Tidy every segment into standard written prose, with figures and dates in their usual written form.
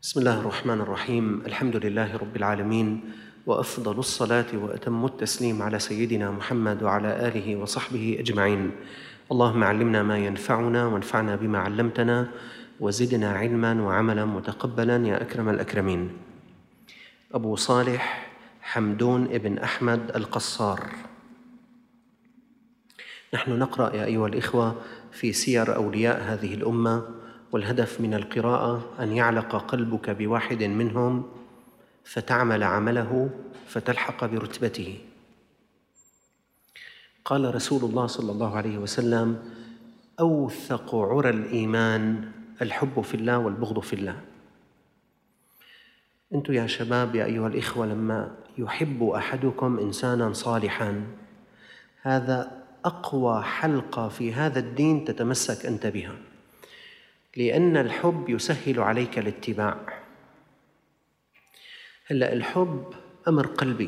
بسم الله الرحمن الرحيم. الحمد لله رب العالمين، وأفضل الصلاة وأتم التسليم على سيدنا محمد وعلى آله وصحبه أجمعين. اللهم علمنا ما ينفعنا وانفعنا بما علمتنا وزدنا علما وعملا متقبلا يا أكرم الأكرمين. أبو صالح حمدون ابن أحمد القصار. نحن نقرأ يا أيها الإخوة في سير أولياء هذه الأمة، والهدف من القراءة أن يعلق قلبك بواحد منهم فتعمل عمله فتلحق برتبته. قال رسول الله صلى الله عليه وسلم: أوثق عرى الإيمان الحب في الله والبغض في الله. أنتم يا شباب يا أيها الإخوة لما يحب أحدكم إنسانا صالحا، هذا أقوى حلقة في هذا الدين تتمسك أنت بها، لأن الحب يسهل عليك الاتباع. هلأ الحب أمر قلبي،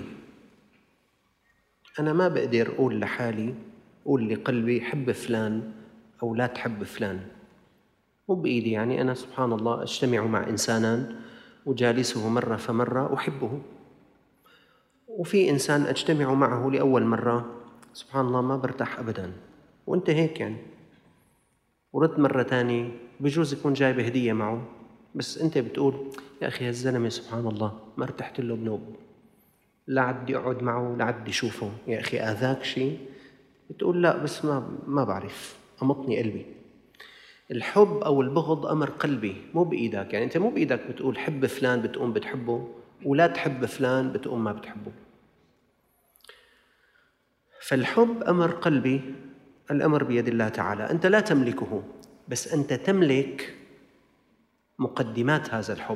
أنا ما بقدر أقول لحالي قول لقلبي حب فلان أو لا تحب فلان، مو بإيدي. يعني أنا سبحان الله أجتمع مع إنسانا وجالسه مرة فمرة أحبه، وفي إنسان أجتمع معه لأول مرة سبحان الله ما برتاح أبداً، وأنت هيك يعني. ورد مرة تانية بجوز يكون جايب هدية معه، بس أنت بتقول يا أخي هالزلمة سبحان الله ما ارتحت له بنوب، لا عدي أقعد معه لا عدي أشوفه، يا أخي آذاك شيء؟ بتقول لا بس ما بعرف، أمطني قلبي. الحب أو البغض أمر قلبي مو بإيدك، يعني أنت مو بإيدك بتقول حب فلان بتقوم بتحبه، ولا تحب فلان بتقوم ما بتحبه. فالحب أمر قلبي، الأمر بيد الله تعالى، أنت لا تملكه، بس أنت تملك مقدمات هذا الحب.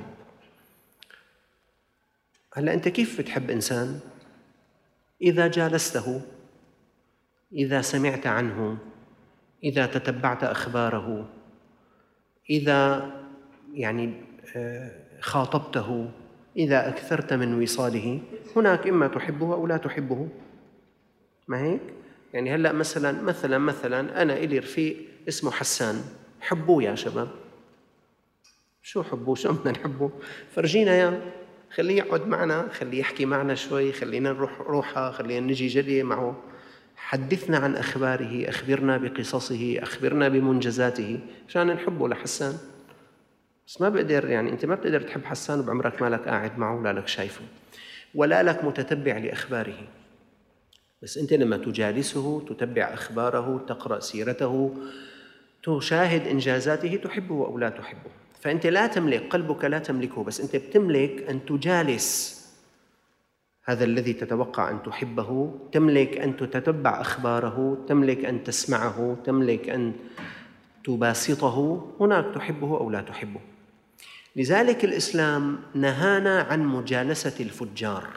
هلأ أنت كيف بتحب إنسان؟ إذا جالسته، إذا سمعت عنه، إذا تتبعت أخباره، إذا يعني خاطبته، إذا أكثرت من وصاله، هناك إما تحبه أو لا تحبه، ما هيك؟ يعني هلأ مثلا أنا إلي رفيق اسمه حسان، حبوه يا شباب. شو حبوه؟ شو بدنا نحبه؟ فرجينا يا، خليه يقعد معنا، خليه يحكي معنا شوي، خلينا نروح روحة، خلينا نجي جلية معه، حدثنا عن أخباره، أخبرنا بقصصه، أخبرنا بمنجزاته عشان نحبه لحسان. بس ما بقدر، يعني أنت ما بتقدر تحب حسان بعمرك ما لك قاعد معه ولا لك شايفه ولا لك متتبع لأخباره، بس أنت لما تجالسه تتبع أخباره، تقرأ سيرته، تشاهد إنجازاته، تحبه أو لا تحبه. فأنت لا تملك، قلبك لا تملكه، بس أنت بتملك أن تجالس هذا الذي تتوقع أن تحبه، تملك أن تتتبع أخباره، تملك أن تسمعه، تملك أن تباسطه، هناك تحبه أو لا تحبه. لذلك الإسلام نهانا عن مجالسة الفجار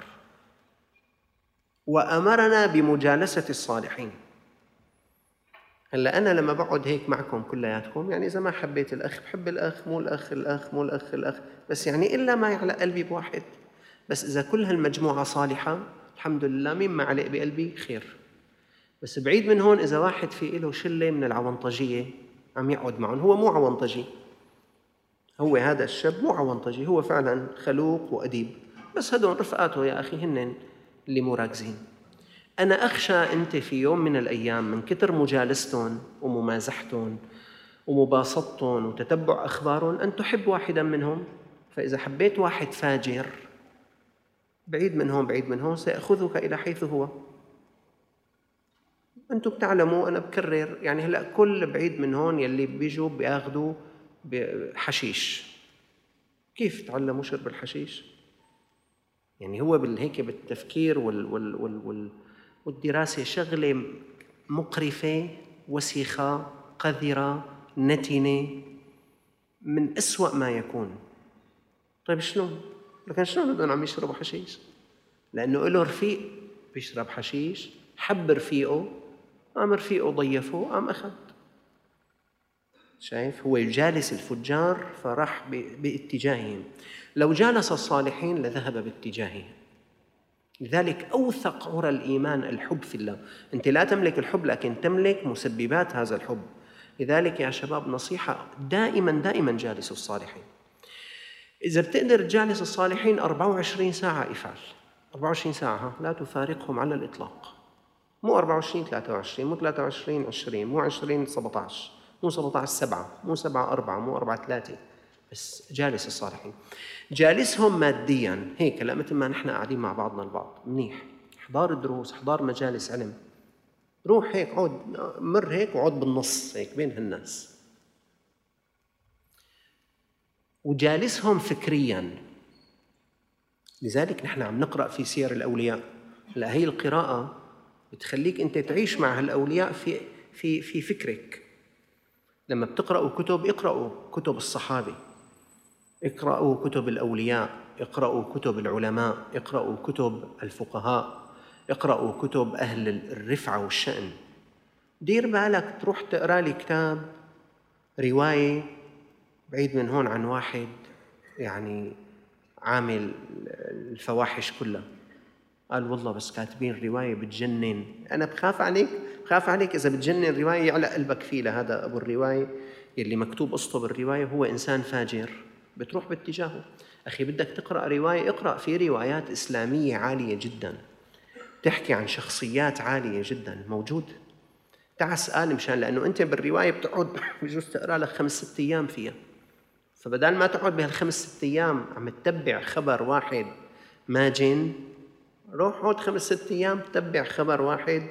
وأمرنا بمجالسة الصالحين. هلا أنا لما بقعد هيك معكم كلياتكم، يعني إذا ما حبيت الأخ بحب الأخ، مو الأخ، بس يعني إلا ما يعلق قلبي بواحد. بس إذا كل هالمجموعة صالحة الحمد لله، مين ما علق بقلبي خير. بس بعيد من هون إذا واحد في له شلة من العونطجية عم يقعد معهم، هو مو عونطجي، هو هذا الشاب مو عونطجي، هو فعلا خلوق وأديب، بس هدول رفقاته يا أخي هن اللي مو راكزين. أنا أخشى أنت في يوم من الأيام من كتر مجالستهم وممازحتهم ومباسطتهم وتتبع أخبارهم أن تحب واحداً منهم. فإذا حبيت واحد فاجر بعيد من هون سيأخذك إلى حيث هو. أنتم بتعلموا، أنا بكرر يعني هلأ كل بعيد من هون يلي بيجوا بياخذوا بحشيش. كيف تعلموا شرب الحشيش؟ يعني هو هيك بالتفكير والدراسة شغلة مقرفة، وسخة، قذرة، نتنة، من أسوأ ما يكون. طيب شلون؟ لكن شلون بدهم عم يشربوا حشيش؟ لأنه له رفيق بيشرب حشيش، حب رفيقه، قام رفيقه ضيفه، قام أخذ. شايف؟ هو يجالس الفجار فراح باتجاههم، لو جالس الصالحين لذهب باتجاههم. لذلك أوثق عرى الإيمان الحب في الله. أنت لا تملك الحب لكن تملك مسببات هذا الحب. لذلك يا شباب نصيحة، دائما جالسوا الصالحين. إذا بتقدر تجالس الصالحين 24 ساعة افعل. 24 ساعة لا تفارقهم على الإطلاق. مو 24 23، مو 23 20، مو 20 17، مو 17 7، مو 7 4، مو 4 3، بس جالس الصالحين. جالسهم ماديا هيك، لا مثل ما نحن قاعدين مع بعضنا البعض منيح، احضار الدروس، احضار مجالس علم، روح هيك عود، مر هيك وعود بالنص هيك بين هالناس. وجالسهم فكريا. لذلك نحن عم نقرأ في سير الأولياء. هلا هي القراءة بتخليك أنت تعيش مع هالأولياء في فكرك. لما بتقرأوا كتب، اقرأوا كتب الصحابة، اقرأوا كتب الأولياء، اقرأوا كتب العلماء، اقرأوا كتب الفقهاء، اقرأوا كتب أهل الرفعة والشأن. دير بالك تروح تقرأ لي كتاب رواية بعيد من هون عن واحد يعني عامل الفواحش كلها، قال والله بس كاتبين رواية بتجنن. أنا بخاف عليك إذا بتجنن رواية يعلق قلبك فيه لهذا أبو الرواية يلي مكتوب قصته بالرواية هو إنسان فاجر، بتروح باتجاهه. أخي بدك تقرأ رواية، اقرأ في روايات إسلامية عالية جدا تحكي عن شخصيات عالية جدا موجود. تعال اسأل مشان، لأنه أنت بالرواية بتقعد بجوز تقرأ لك 5-6 أيام فيها، فبدال ما تقعد بهال5-6 أيام عم تتبع خبر واحد ماجن، روح عود 5-6 أيام تتبع خبر واحد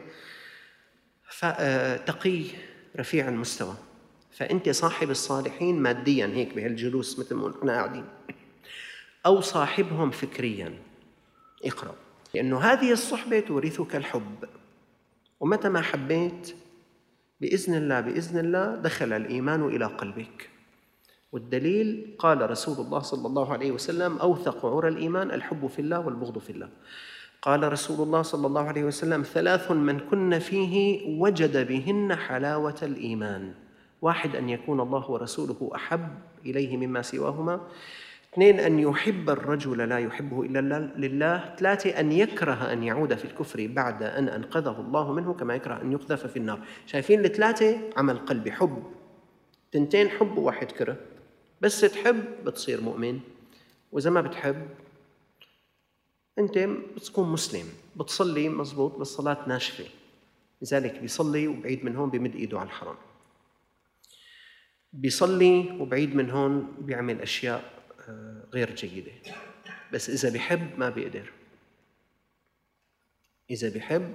تقي رفيع المستوى. فأنت صاحب الصالحين مادياً هيك بهالجلوس مثل ما نحن قاعدين، أو صاحبهم فكرياً. اقرأ، لأنه هذه الصحبة تورثك الحب، ومتى ما حبيت بإذن الله دخل الإيمان إلى قلبك. والدليل قال رسول الله صلى الله عليه وسلم: أوثق عرى الإيمان الحب في الله والبغض في الله. قال رسول الله صلى الله عليه وسلم: 3 من كن فيه وجد بهن حلاوة الإيمان. 1 أن يكون الله ورسوله أحب إليه مما سواهما. 2 أن يحب الرجل لا يحبه إلا لله. 3 أن يكره أن يعود في الكفر بعد أن أنقذه الله منه كما يكره أن يقذف في النار. شايفين ال3 عمل قلبي، حب. 2 حب و1 كره. بس تحب بتصير مؤمن، وإذا ما بتحب أنت بتكون مسلم، بتصلي مزبوط بس صلاة ناشفة. لذلك بيصلي وبعيد من هون بيمد إيده على الحرام، بيصلي وبعيد من هون بيعمل أشياء غير جيدة. بس إذا بيحب ما بيقدر. إذا بيحب،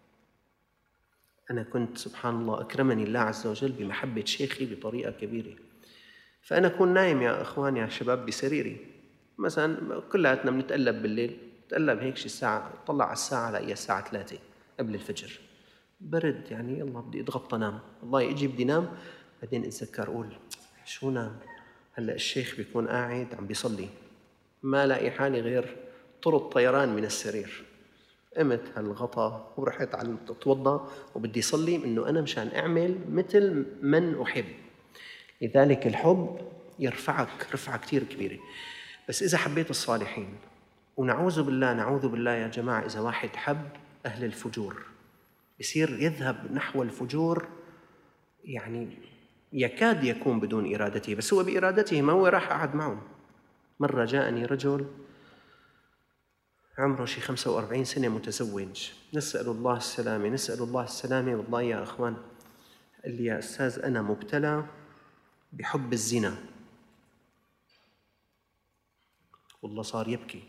أنا كنت سبحان الله أكرمني الله عز وجل بمحبة شيخي بطريقة كبيرة، فأنا أكون نايم يا أخوان يا شباب بسريري مثلا، كلاتنا بنتقلب بالليل، تقلب هيك شي ساعة، طلع على الساعة لاقيها الساعة 3 قبل الفجر، برد يعني، يلا بدي اتغطى نام، والله يجي بدي نام، بعدين اتذكر اقول شو نام، هلا الشيخ بيكون قاعد عم بيصلي، ما لاقي حالي غير طرد طيران من السرير. قمت هالغطا ورحت على اتوضا وبدي صلي، انه انا مشان اعمل مثل من احب. لذلك الحب يرفعك رفعة كتير كبيرة. بس إذا حبيت الصالحين، ونعوذ بالله يا جماعة، إذا واحد حب أهل الفجور يصير يذهب نحو الفجور، يعني يكاد يكون بدون إرادته، بس هو بإرادته، ما هو راح قعد معهم. مرة جاءني رجل عمره شي 45 سنة متزوج، نسأل الله السلامة. والله يا أخوان، قال لي: يا أستاذ أنا مبتلى بحب الزنا. والله صار يبكي.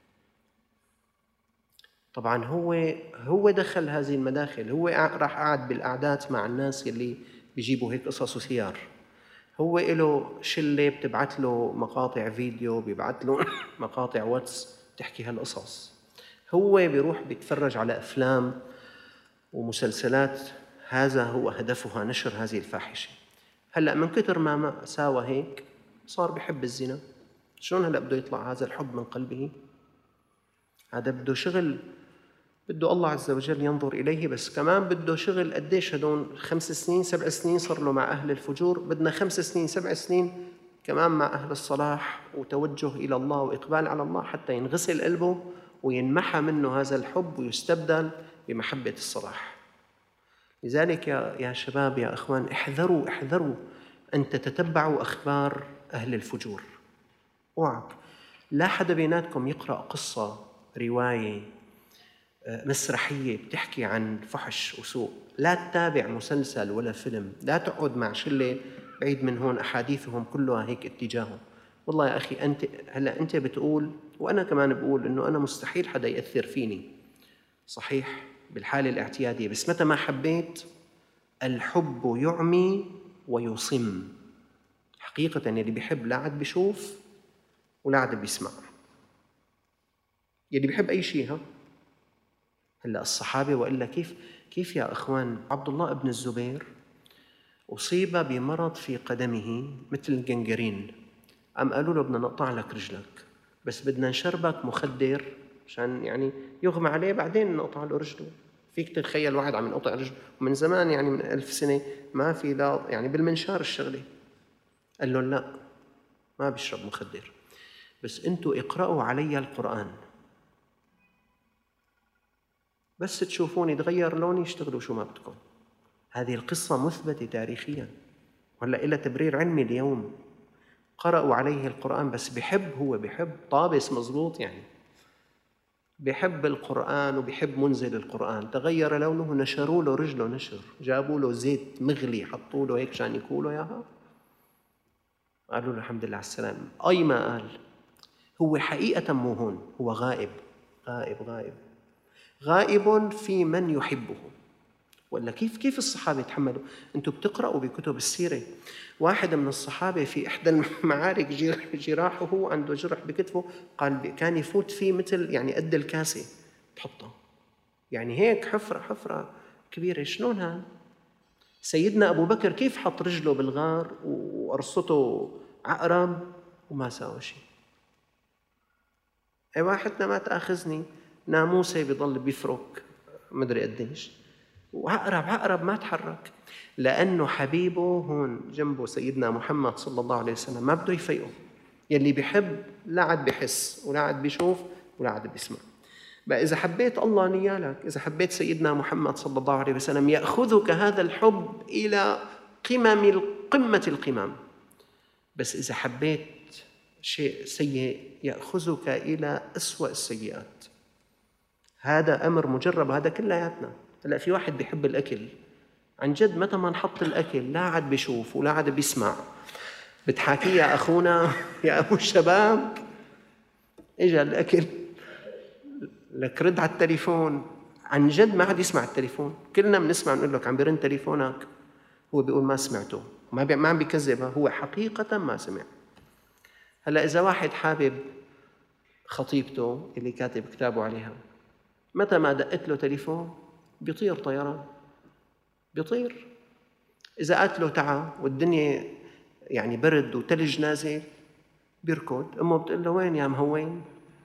طبعاً هو دخل هذه المداخل، هو راح قعد بالقعدات مع الناس اللي بيجيبوا هيك قصص وسيار، هو له شلة بتبعت له مقاطع فيديو، بيبعت له مقاطع واتس تحكي هالقصص، هو بيروح بيتفرج على أفلام ومسلسلات، هذا هو هدفها، نشر هذه الفاحشة. هلأ من كتر ما ساوى هيك صار بحب الزنا. شلون هلأ بده يطلع هذا الحب من قلبه؟ هذا بده شغل، بده الله عز وجل ينظر إليه، بس كمان بده شغل. قديش هدول 5 سنين 7 سنين صار له مع أهل الفجور، بدنا 5 سنين 7 سنين كمان مع أهل الصلاح وتوجه إلى الله وإقبال على الله، حتى ينغسل قلبه وينمحى منه هذا الحب ويستبدل بمحبة الصلاح. لذلك يا شباب يا أخوان، احذروا أن تتتبعوا أخبار أهل الفجور، اوعك لا حدا بيناتكم يقرأ قصة، رواية، مسرحية بتحكي عن فحش وسوء، لا تتابع مسلسل ولا فيلم، لا تقعد مع شلة بعيد من هون أحاديثهم كلها هيك اتجاههم. والله يا أخي أنت بتقول وأنا كمان بقول إنه أنا مستحيل حدا يأثر فيني، صحيح بالحالة الاعتيادية، بس متى ما حبيت الحب يعمي ويصم. حقيقة يلي بيحب لا عاد بيشوف ولا عاد بيسمع، يلي بيحب أي شيء. هلأ الصحابة، وإلا كيف يا إخوان عبد الله بن الزبير أصيب بمرض في قدمه مثل الجنجرين، قالوا له بدنا نقطع لك رجلك، بس بدنا نشربك مخدر عشان يعني يغمى عليه بعدين نقطع له رجله. فيك تتخيل واحد عم ينقطع رجله ومن زمان، يعني من 1000 سنة ما في، لا يعني بالمنشار الشغلة. قال له لا، ما بيشرب مخدر، بس انتوا اقرأوا علي القرآن، بس تشوفوني تغير لوني اشتغلوا شو ما بدكم. هذه القصة مثبتة تاريخيا، ولا إلى تبرير علمي اليوم. قرأوا عليه القرآن، بس هو بحب طابس مزبوط، يعني بحب القرآن وبحب منزل القرآن. تغير لونه، نشروا له رجله نشر، جابوا له زيت مغلي حطوا له هيك عشان ياكلوا اياها، قالوا له الحمد لله على السلامة. أي ما قال، هو حقيقة مو هون، هو غائب غائب غائب غائب في من يحبه. ولا كيف الصحابة يتحملوا؟ أنتم بتقرأوا بكتب السيرة، واحد من الصحابة في إحدى المعارك جراحه، عنده جرح بكتفه، قال كان يفوت فيه مثل يعني قد الكاسة تحطه، يعني هيك حفرة كبيرة. شلون هذا؟ سيدنا أبو بكر كيف حط رجله بالغار وقرصته عقرب وما ساوى شيء؟ أي واحدنا ما تأخذني، ناموسة بيضل بيفرك مدري قديش، وعقرب ما تحرك، لأنه حبيبه هون جنبه سيدنا محمد صلى الله عليه وسلم، ما بده يفيقه. يلي بيحب لا عاد بيحس ولا عاد بيشوف ولا عاد بيسمع. بقى إذا حبيت الله نيالك، إذا حبيت سيدنا محمد صلى الله عليه وسلم، يأخذك هذا الحب إلى قمة القمم. بس إذا حبيت شيء سيء يأخذك إلى أسوأ السيئات. هذا أمر مجرب، هذا كلياتنا. هلأ في واحد بيحب الأكل، عن جد متى ما نحط الأكل لا عاد بيشوف ولا عاد بيسمع. بتحاكي يا أخونا يا أبو الشباب، إجا الأكل لك رد على التليفون، عن جد ما عاد يسمع التليفون. كلنا بنسمع نقول لك عم بيرن تليفونك، هو بيقول ما سمعته، ما عم بيكذب، هو حقيقة ما سمع. هلأ إذا واحد حابب خطيبته اللي كاتب كتابه عليها، متى ما دقت له تليفون بيطير طيران، بيطير. إذا قالت له تعا والدنيا يعني برد وتلج نازل، بيركض. أمه بتقول له وين يا مهوين؟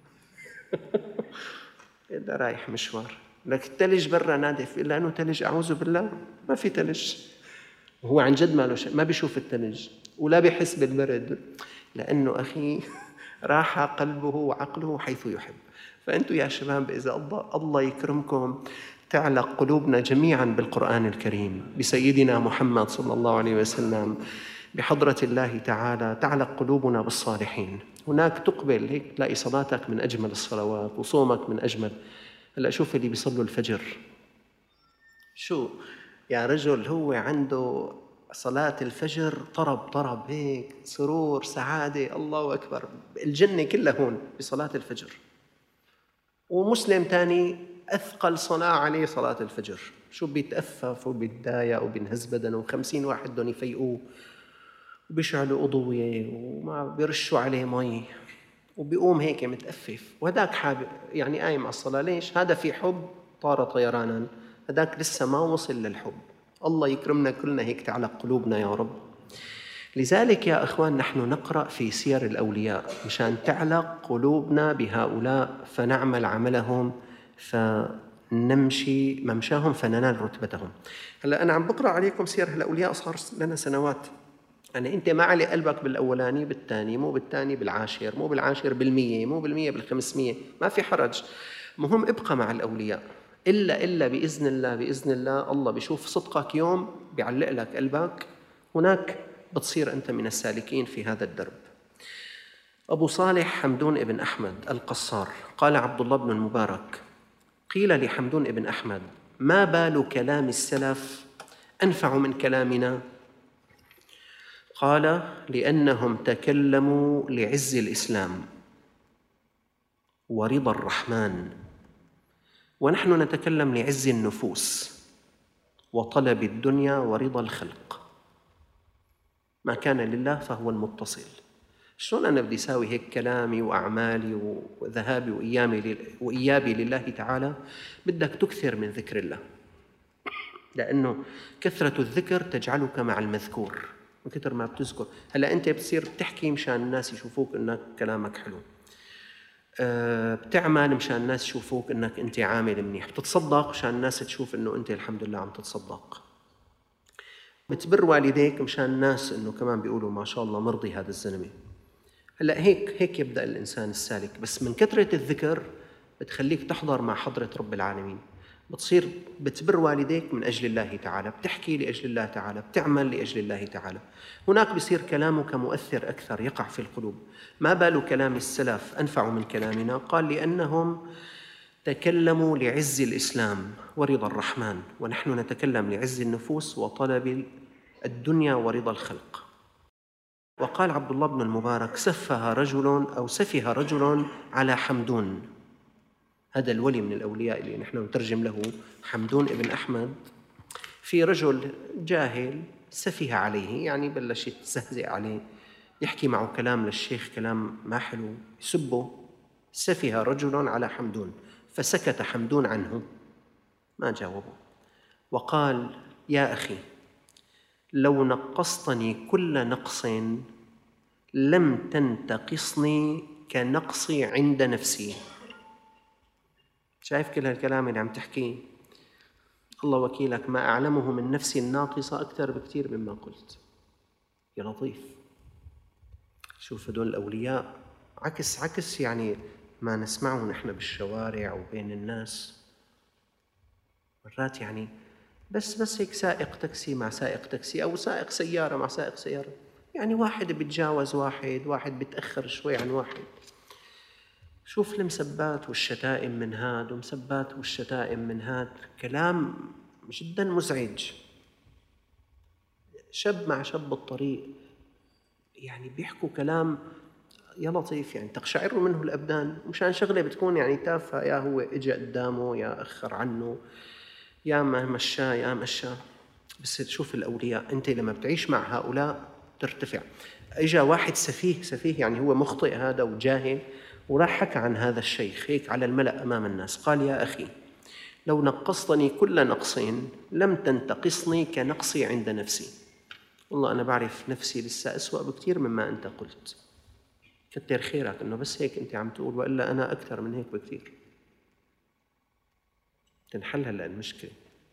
إذا رايح مشوار، لك التلج برا نادف، إلا أنه تلج، أعوذ بالله ما في تلج. وهو عن جد ما له شيء، ما بيشوف التلج ولا بيحس بالبرد، لأنه أخي راح قلبه وعقله حيث يحب. فأنتم يا شباب إذا الله يكرمكم تعلق قلوبنا جميعا بالقرآن الكريم، بسيدنا محمد صلى الله عليه وسلم، بحضرة الله تعالى، تعلق قلوبنا بالصالحين. هناك تقبل هيك تلاقي صلاتك من أجمل الصلوات وصومك من أجمل. هلأ شوف اللي بيصلوا الفجر، شو يا رجل، هو عنده صلاة الفجر طرب هيك، سرور سعادة، الله أكبر، الجنة كلها هون بصلاة الفجر. ومسلم تاني أثقل صلاة عليه صلاة الفجر، شو بيتأفف وبيتضايق وبينهز بدنه، 50 واحد بدهم يفيقوه وبيشعلوا أضوية وما بيرشوا عليه مي، وبيقوم هيك متأفف، وهداك حابب يعني قايم على الصلاة. ليش؟ هذا في حب طار طيرانا، هداك لسه ما وصل للحب. الله يكرمنا كلنا هيك تعلق قلوبنا يا رب. لذلك يا أخوان نحن نقرأ في سير الأولياء مشان تعلق قلوبنا بهؤلاء، فنعمل عملهم، فنمشي ممشاهم، فننال رتبتهم. هلأ أنا عم بقرأ عليكم سير الأولياء صار لنا سنوات. يعني أنت ما علي قلبك بالأولاني، بالثاني، مو بالثاني بالعاشر، مو بالعاشر بالمية، مو بالمية بالخمسمية، ما في حرج. مهم ابقى مع الأولياء. إلا بإذن الله الله بيشوف صدقك يوم بيعلق لك قلبك، هناك بتصير أنت من السالكين في هذا الدرب. أبو صالح حمدون بن أحمد القصار قال عبد الله بن المبارك: قيل لحمدون بن أحمد: ما بال كلام السلف أنفع من كلامنا؟ قال: لأنهم تكلموا لعز الإسلام ورضا الرحمن، ونحن نتكلم لعز النفوس وطلب الدنيا ورضا الخلق. ما كان لله فهو المتصل. شلون أنا بدي أساوي هيك كلامي وأعمالي وذهابي وإيابي لله تعالى؟ بدك تكثر من ذكر الله، لأنه كثرة الذكر تجعلك مع المذكور. من كثر ما بتذكر، هلأ أنت بتصير بتحكي مشان الناس يشوفوك إنك كلامك حلو، بتعمل مشان الناس يشوفوك إنك أنت عامل منيح، بتتصدق مشان الناس تشوف إنه أنت الحمد لله عم تتصدق، بتبر والديك مشان الناس إنه كمان بيقولوا ما شاء الله مرضي هذا الزلمة. هلأ هيك يبدأ الإنسان السالك، بس من كثرة الذكر بتخليك تحضر مع حضرة رب العالمين، بتصير بتبر والديك من أجل الله تعالى، بتحكي لأجل الله تعالى، بتعمل لأجل الله تعالى. هناك بصير كلامك مؤثر أكثر، يقع في القلوب. ما بال كلام السلف أنفع من كلامنا؟ قال: لأنهم تكلموا لعز الإسلام ورضا الرحمن، ونحن نتكلم لعز النفوس وطلب الدنيا ورضا الخلق. وقال عبد الله بن المبارك: سفه رجل على حمدون. هذا الولي من الأولياء اللي نحن نترجم له حمدون ابن أحمد. في رجل جاهل سفه عليه، يعني بلش يتزهزئ عليه، يحكي معه كلام للشيخ كلام ما حلو، يسبه. سفه رجل على حمدون، فسكت حمدون عنه، ما جاوبه، وقال: يا أخي، لو نقصتني كل نقص لم تنتقصني كنقصي عند نفسي. شايف كل هالكلام اللي عم تحكيه؟ الله وكيلك ما أعلمه من نفسي الناقصة أكثر بكثير مما قلت. يا لطيف، شوف هدول الأولياء عكس يعني ما نسمعه نحن بالشوارع وبين الناس. مرات يعني بس هيك سائق تاكسي مع سائق تاكسي، أو سائق سيارة مع سائق سيارة، يعني واحد بيتجاوز واحد بيتأخر شوي عن واحد. شوف المسبات والشتائم من هاد ومسبات والشتائم من هاد، كلام جدا مزعج. شب مع شب بالطريق يعني بيحكوا كلام يا لطيف، يعني تقشعر منه الأبدان، مشان شغلة بتكون يعني تافهة، يا هو إجا قدامه يا أخر عنه يا ما مشاه يا مشاه. بس تشوف الأولياء، أنت لما بتعيش مع هؤلاء ترتفع. إجا واحد سفيه يعني هو مخطئ هذا وجاهل، وراح حكى عن هذا الشيخ هيك على الملأ أمام الناس، قال: يا أخي، لو نقصتني كل نقص لم تنتقصني كنقصي عند نفسي. والله أنا بعرف نفسي لسه أسوأ بكثير مما أنت قلت. كتر خيرك إنه بس هيك أنت عم تقول، وإلا أنا أكثر من هيك بكثير. تنحل هلأ المشكلة.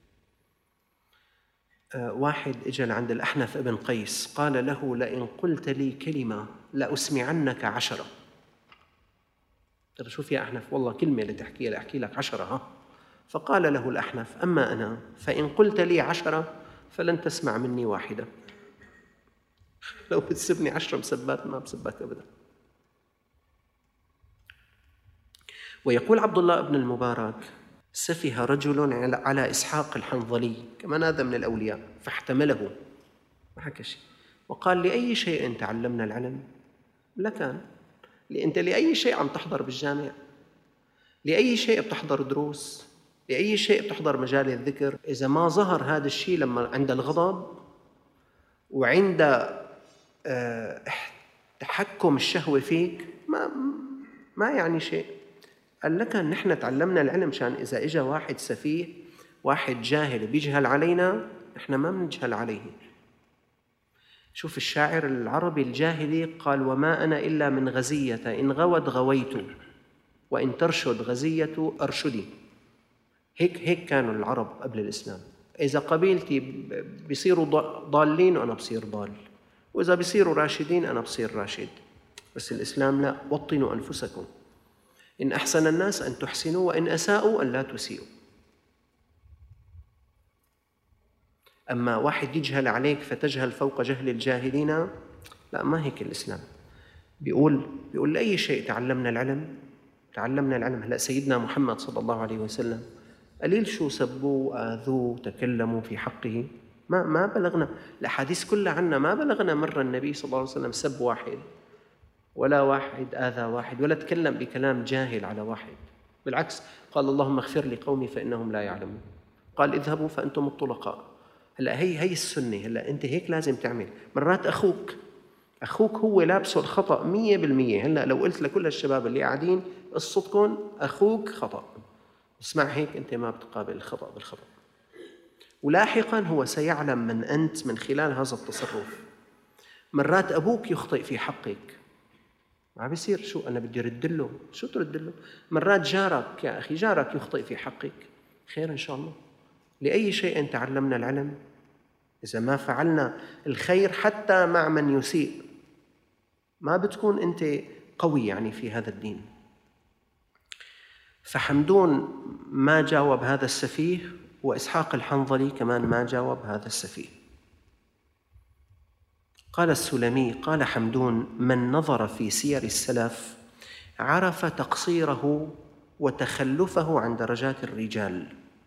واحد إجا لعند الأحنف ابن قيس قال له: لئن قلت لي كلمة لأسمعنك 10. ترى شوف يا أحنف، والله كلمة اللي تحكيها لأحكي لك 10 ها. فقال له الأحنف: أما أنا فإن قلت لي 10 فلن تسمع مني واحدة. لو بتسبني 10 مسبات ما بسبك أبدا. ويقول عبد الله بن المبارك: سفه رجل على إسحاق الحنظلي، كمان هذا من الأولياء، فاحتمله، ما حكى شيء، وقال: لأي شيء تعلمنا العلم؟ لكان أنت لأي شيء عم تحضر بالجامع؟ لأي شيء بتحضر دروس؟ لأي شيء بتحضر مجال الذكر؟ إذا ما ظهر هذا الشيء لما عند الغضب وعند تحكم الشهوة فيك، ما يعني شيء. قال لك نحن تعلمنا العلم عشان إذا إجا واحد سفيه، واحد جاهل بيجهل علينا، نحن ما بنجهل عليه. شوف الشاعر العربي الجاهلي قال: وما أنا إلا من غزية، إن غوت غويت، وإن ترشد غزية أرشدي. هيك كانوا العرب قبل الإسلام. إذا قبيلتي بيصيروا ضالين أنا بصير ضال، وإذا بيصيروا راشدين أنا بصير راشد. بس الإسلام لا: وطنوا أنفسكم، إن أحسن الناس أن تحسنوا، وإن أساءوا أن لا تسيئوا. أما واحد يجهل عليك فتجهل فوق جهل الجاهلين، لا، ما هيك الإسلام. بيقول لأي شيء تعلمنا العلم. هلأ سيدنا محمد صلى الله عليه وسلم قليل شو سبوه آذوه تكلموا في حقه، ما بلغنا الأحاديث كلها عنا، ما بلغنا مرة النبي صلى الله عليه وسلم سب واحد، ولا واحد آذى واحد، ولا تكلم بكلام جاهل على واحد. بالعكس قال اللهم اغفر لقومي فإنهم لا يعلمون، قال اذهبوا فأنتم الطلقاء. هلأ هي السنة. هلأ أنت هيك لازم تعمل. مرات أخوك هو لابسه الخطأ 100%. هلأ لو قلت لكل الشباب اللي قاعدين قصتكم أخوك خطأ، اسمع هيك أنت ما بتقابل الخطأ بالخطأ، ولاحقاً هو سيعلم من أنت من خلال هذا التصرف. مرات أبوك يخطئ في حقك، ما بيصير شو أنا بدي أرد له، شو ترد له؟ مرات جارك يا أخي، جارك يخطئ في حقك، خير إن شاء الله. لأي شيء تعلمنا العلم. إذا ما فعلنا الخير حتى مع من يسيء ما بتكون أنت قوي يعني في هذا الدين. فحمدون ما جاوب هذا السفيه، وإسحاق الحنظلي كمان ما جاوب هذا السفيه. قال السلمي قال حمدون من نظر في سير السلف عرف تقصيره وتخلفه عن درجات الرجال.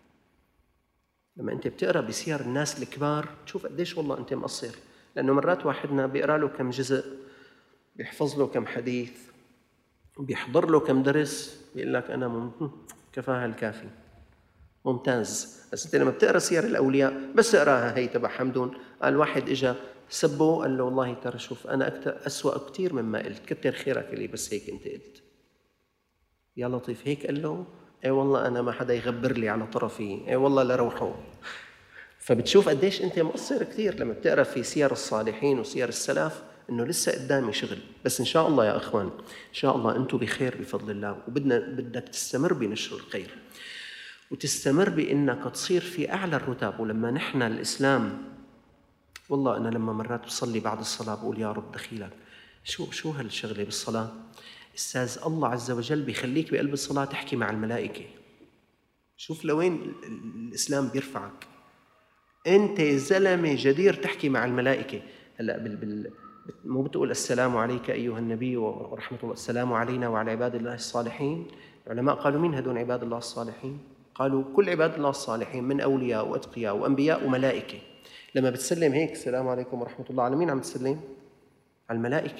لما أنت بتقرأ بسير الناس الكبار تشوف قديش والله أنت مقصر، لأنه مرات واحدنا بيقرأ له كم جزء، بيحفظ له كم حديث، بيحضر له كم درس، بيقول لك أنا كفاها الكافي ممتاز. بس أنت لما بتقرأ سير الأولياء بس اقراها هي تبع حمدون، قال واحد إجا سبه قال له والله ترى شوف أنا أسوأ كتير مما قلت، كتر خيرك لي بس هيك أنت قلت. يا لطيف هيك قال له، اي والله انا ما حدا يغبر لي على طرفي، اي والله لروحه. فبتشوف قديش انت مقصر كثير لما بتقرا في سير الصالحين وسير السلف، انه لسه قدامي شغل. بس ان شاء الله يا اخوان، ان شاء الله انتم بخير بفضل الله، بدك تستمر بنشر الخير وتستمر بانك تصير في اعلى الرتب. ولما نحن الاسلام، والله انا لما مرات بصلي بعد الصلاه بقول يا رب دخيلك، شو هالشغله بالصلاه، استاذ الله عز وجل بيخليك بقلب الصلاه تحكي مع الملائكه. شوف لوين الاسلام بيرفعك، انت زلمه جدير تحكي مع الملائكه. هلا مو بتقول السلام عليك ايها النبي ورحمه الله، السلام علينا وعلى عباد الله الصالحين. العلماء قالوا مين هدول عباد الله الصالحين؟ قالوا كل عباد الله الصالحين من اولياء واتقياء وانبياء وملائكه. لما بتسلم هيك السلام عليكم ورحمه الله، على مين عم تسلم؟ على الملائكه.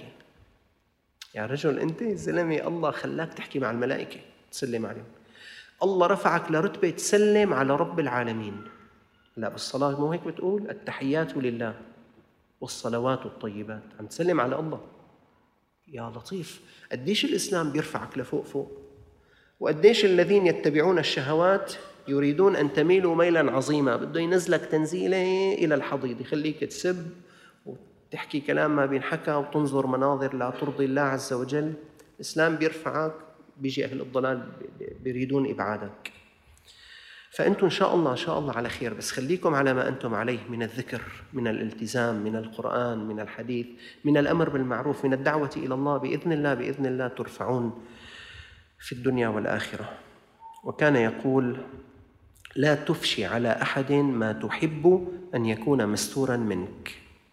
يا رجل أنت زلمة الله خلاك تحكي مع الملائكة تسلم عليهم. الله رفعك لرتبة تسلم على رب العالمين. لا بالصلاة مو هيك بتقول التحيات لله والصلوات الطيبات، عم تسلم على الله. يا لطيف قديش الإسلام بيرفعك لفوق فوق، وقديش الذين يتبعون الشهوات يريدون أن تميلوا ميلا عظيما، بده ينزلك تنزيلة إلى الحضيض، يخليك تسب تحكي كلام ما بينحكى وتنظر مناظر لا ترضي الله عز وجل. الإسلام بيرفعك، بيجي أهل الضلال بيريدون إبعادك. فأنتم إن شاء الله على خير، بس خليكم على ما أنتم عليه من الذكر، من الالتزام، من القرآن، من الحديث، من الأمر بالمعروف، من الدعوة إلى الله. بإذن الله ترفعون في الدنيا والآخرة. وكان يقول لا تفشي على أحد ما تحب أن يكون مستورا منك،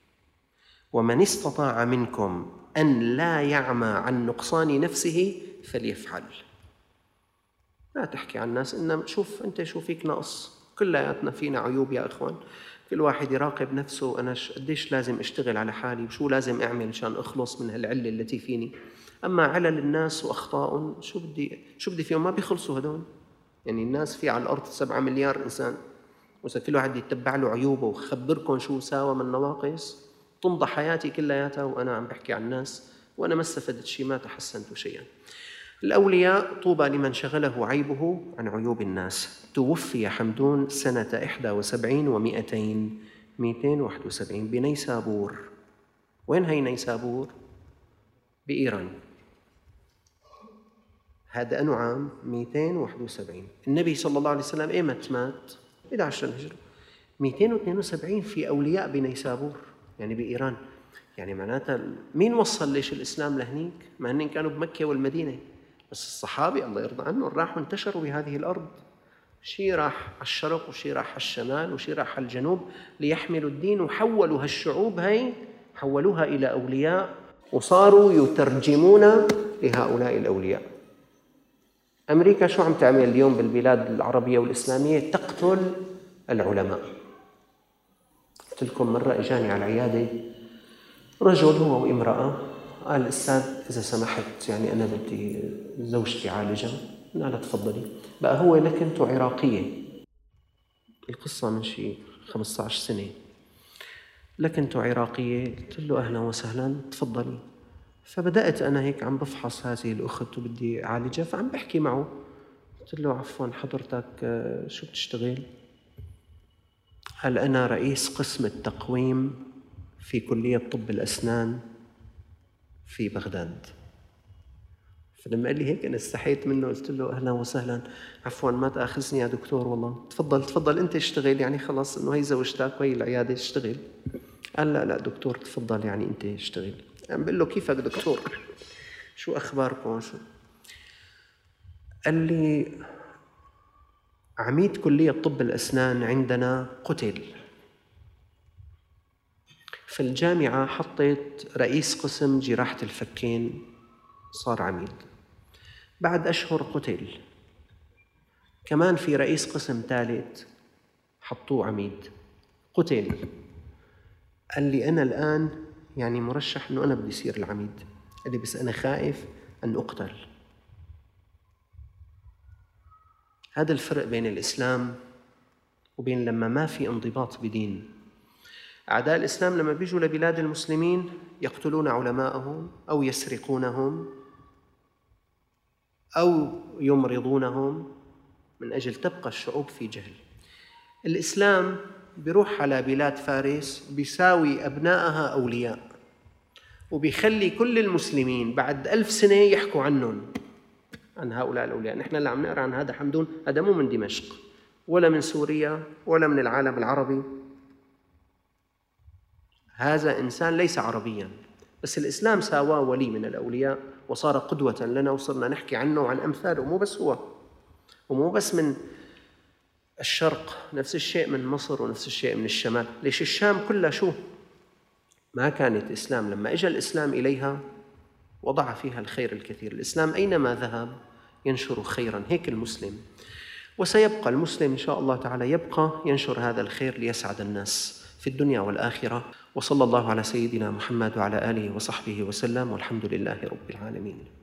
ومن استطاع منكم أن لا يعمى عن نقصان نفسه فليفعل. لا تحكي عن الناس إن شوف أنت شو فيك نقص، كلياتنا فينا عيوب يا إخوان. كل واحد يراقب نفسه، أنا قديش لازم أشتغل على حالي وشو لازم أعمل عشان أخلص من هالعلة التي فيني. أما علل الناس وأخطاء شو بدي فيهم، ما بيخلصوا هدول. يعني الناس في على الأرض 7 مليار إنسان، وإذا كل واحد يتبع له عيوبه وخبركم شو ساوى من نواقص، تمضى حياتي كلياتها وأنا عم بحكي عن الناس وأنا ما استفدت شيء، ما تحسنت شيئا. الأولياء طوبى لمن شغله عيبه عن عيوب الناس. توفي حمدون سنة 71 و200 271 بنيسابور. وين هي نيسابور؟ بإيران. هذا أنو عام 271. النبي صلى الله عليه وسلم إيمت مات؟ 11 الهجرة. 272 في أولياء بنيسابور يعني بإيران. يعني معناتها مين وصل ليش الإسلام لهنيك؟ ما هنين كانوا بمكة والمدينة، بس الصحابة الله يرضى عنهم راحوا انتشروا بهذه الأرض. شي راح على الشرق وشي راح على الشمال وشي راح على الجنوب ليحملوا الدين، وحولوا هالشعوب هاي حولوها إلى أولياء وصاروا يترجمون لهؤلاء الأولياء. أمريكا شو عم تعمل اليوم بالبلاد العربية والإسلامية؟ تقتل العلماء. قلت لكم مرة إجاني على العيادة رجل هو وامرأة، قال أستاذ إذا سمحت يعني أنا بدي زوجتي عالجة. قلنا لا تفضلي. بقى هو لكنته عراقية، القصة من شي 15 سنة، لكنته عراقية. قلت له أهلا وسهلا تفضلي. فبدأت أنا هيك عم بفحص هذه الأخت وبدي أعالجها، فعم بحكي معه. قلت له عفوا حضرتك شو بتشتغل؟ قال أنا رئيس قسم التقويم في كلية طب الأسنان في بغداد. فلما قال لي هيك أنا استحيت منه، قلت له أهلا وسهلا، عفوا ما تأخذني يا دكتور، والله تفضل أنت اشتغل، يعني خلاص إنه هي زوجتك وهي العيادة اشتغل. قال لا دكتور تفضل يعني أنت اشتغل. عم بقول له كيفك دكتور؟ شو أخباركم؟ شو؟ قال لي عميد كلية طب الأسنان عندنا قتل، في الجامعة حطيت رئيس قسم جراحة الفكين صار عميد، بعد أشهر قتل، كمان في رئيس قسم ثالث حطوه عميد قتل. قال لي أنا الآن يعني مرشح أنه أنا بدي أصير العميد. قال لي بس أنا خائف أن أقتل. هذا الفرق بين الإسلام وبين لما ما في انضباط بدين. أعداء الإسلام لما بيجوا لبلاد المسلمين يقتلون علماءهم أو يسرقونهم أو يمرضونهم من أجل تبقى الشعوب في جهل. الإسلام بيروح على بلاد فارس بيساوي أبنائها أولياء، وبيخلي كل المسلمين بعد 1000 سنة يحكوا عنهم، عن هؤلاء الأولياء. نحن اللي عم نقرأ عن هذا حمدون، هذا مو من دمشق ولا من سوريا ولا من العالم العربي، هذا إنسان ليس عربياً، بس الإسلام ساواه ولي من الأولياء وصار قدوة لنا، وصرنا نحكي عنه وعن أمثاله. مو بس هو، ومو بس من الشرق، نفس الشيء من مصر ونفس الشيء من الشمال. ليش الشام كلها شو ما كانت إسلام، لما إجا الإسلام إليها وضع فيها الخير الكثير. الإسلام أينما ذهب ينشر خيراً، هيك المسلم. وسيبقى المسلم إن شاء الله تعالى يبقى ينشر هذا الخير ليسعد الناس في الدنيا والآخرة. وصلى الله على سيدنا محمد وعلى آله وصحبه وسلم، والحمد لله رب العالمين.